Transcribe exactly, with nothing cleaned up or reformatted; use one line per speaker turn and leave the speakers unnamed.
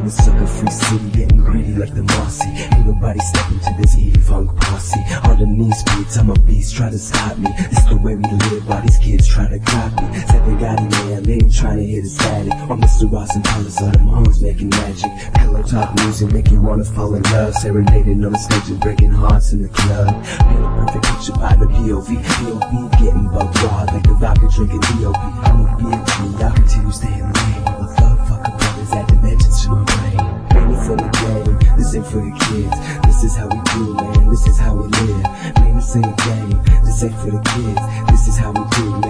in a sucker-free city, getting greedy like the Marcy. Ain't nobody stepping to this E-Funk posse. Underneath beats, I'm a beast, try to stop me. It's the way we live while these kids try to copy. Said they got it, man, they ain't trying to hit a static. Or Mister Ross and Paulus on them hoes making magic. Pillow talk music make you wanna fall in love. Serenading on the stage and breaking hearts in the club. Paint a perfect picture by the P O V. P O V getting bugged raw like the vodka drinking D O B. I'm a B F G, y'all continue staying lame. All the thug fucking brothers add dimensions to my brain. Mainly for the game, this ain't for the kids. This is how we do, man, this is how we live. Man, this ain't a game, this ain't for the kids. This is how we do,